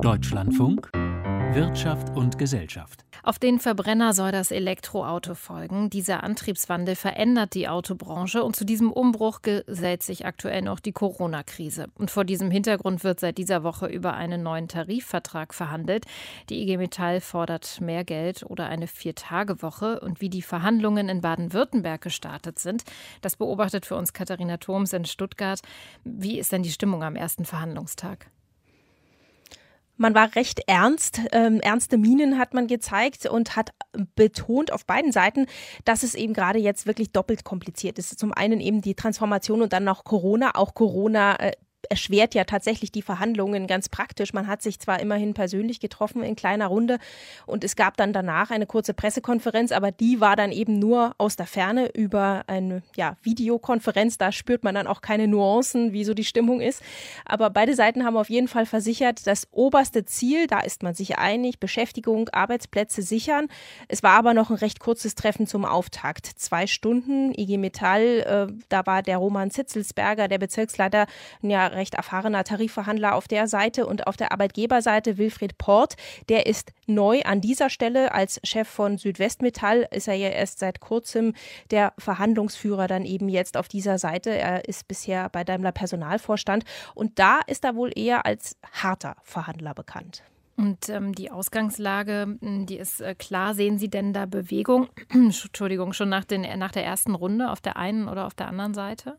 Deutschlandfunk Wirtschaft und Gesellschaft. Auf den Verbrenner soll das Elektroauto folgen. Dieser Antriebswandel verändert die Autobranche und zu diesem Umbruch gesellt sich aktuell noch die Corona-Krise. Und vor diesem Hintergrund wird seit dieser Woche über einen neuen Tarifvertrag verhandelt. Die IG Metall fordert mehr Geld oder eine 4-Tage-Woche. Und wie die Verhandlungen in Baden-Württemberg gestartet sind, das beobachtet für uns Katharina Thoms in Stuttgart. Wie ist denn die Stimmung am ersten Verhandlungstag? Man war recht ernst. Ernste Mienen hat man gezeigt und hat betont auf beiden Seiten, dass es eben gerade jetzt wirklich doppelt kompliziert ist. Zum einen eben die Transformation und dann noch Corona. Auch Corona erschwert ja tatsächlich die Verhandlungen ganz praktisch. Man hat sich zwar immerhin persönlich getroffen in kleiner Runde und es gab dann danach eine kurze Pressekonferenz, aber die war dann eben nur aus der Ferne über eine Videokonferenz. Da spürt man dann auch keine Nuancen, wie so die Stimmung ist. Aber beide Seiten haben auf jeden Fall versichert, das oberste Ziel, da ist man sich einig, Beschäftigung, Arbeitsplätze sichern. Es war aber noch ein recht kurzes Treffen zum Auftakt. 2 Stunden, IG Metall, da war der Roman Zitzelsberger, der Bezirksleiter, recht erfahrener Tarifverhandler auf der Seite, und auf der Arbeitgeberseite Wilfried Port, der ist neu an dieser Stelle. Als Chef von Südwestmetall ist er ja erst seit kurzem der Verhandlungsführer dann eben jetzt auf dieser Seite. Er ist bisher bei Daimler Personalvorstand und da ist er wohl eher als harter Verhandler bekannt. Und die Ausgangslage, die ist klar. Sehen Sie denn da Bewegung, Entschuldigung, schon nach der ersten Runde auf der einen oder auf der anderen Seite?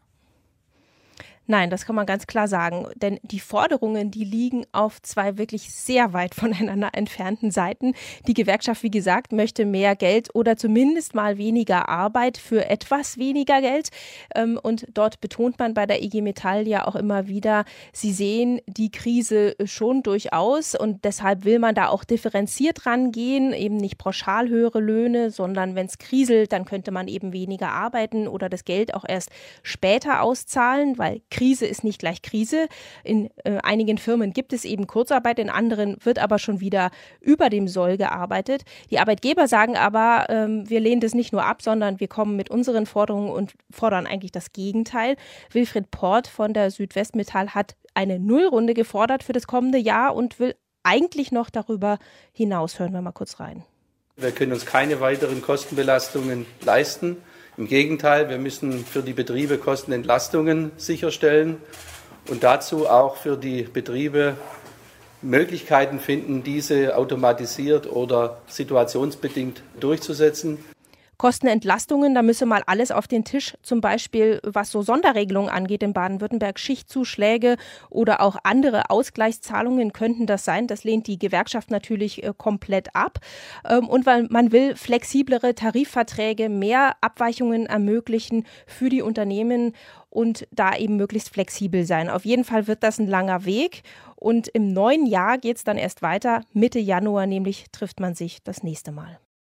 Nein, das kann man ganz klar sagen, denn die Forderungen, die liegen auf 2 wirklich sehr weit voneinander entfernten Seiten. Die Gewerkschaft, wie gesagt, möchte mehr Geld oder zumindest mal weniger Arbeit für etwas weniger Geld. Und dort betont man bei der IG Metall ja auch immer wieder, sie sehen die Krise schon durchaus und deshalb will man da auch differenziert rangehen, eben nicht pauschal höhere Löhne, sondern wenn es kriselt, dann könnte man eben weniger arbeiten oder das Geld auch erst später auszahlen, weil Krise ist nicht gleich Krise. In einigen Firmen gibt es eben Kurzarbeit, in anderen wird aber schon wieder über dem Soll gearbeitet. Die Arbeitgeber sagen aber, wir lehnen das nicht nur ab, sondern wir kommen mit unseren Forderungen und fordern eigentlich das Gegenteil. Wilfried Port von der Südwestmetall hat eine Nullrunde gefordert für das kommende Jahr und will eigentlich noch darüber hinaus. Hören wir mal kurz rein. Wir können uns keine weiteren Kostenbelastungen leisten. Im Gegenteil, wir müssen für die Betriebe Kostenentlastungen sicherstellen und dazu auch für die Betriebe Möglichkeiten finden, diese automatisiert oder situationsbedingt durchzusetzen. Kostenentlastungen, da müsse mal alles auf den Tisch, zum Beispiel was so Sonderregelungen angeht in Baden-Württemberg, Schichtzuschläge oder auch andere Ausgleichszahlungen könnten das sein. Das lehnt die Gewerkschaft natürlich komplett ab. Und weil man will flexiblere Tarifverträge, mehr Abweichungen ermöglichen für die Unternehmen und da eben möglichst flexibel sein. Auf jeden Fall wird das ein langer Weg und im neuen Jahr geht es dann erst weiter. Mitte Januar nämlich trifft man sich das nächste Mal.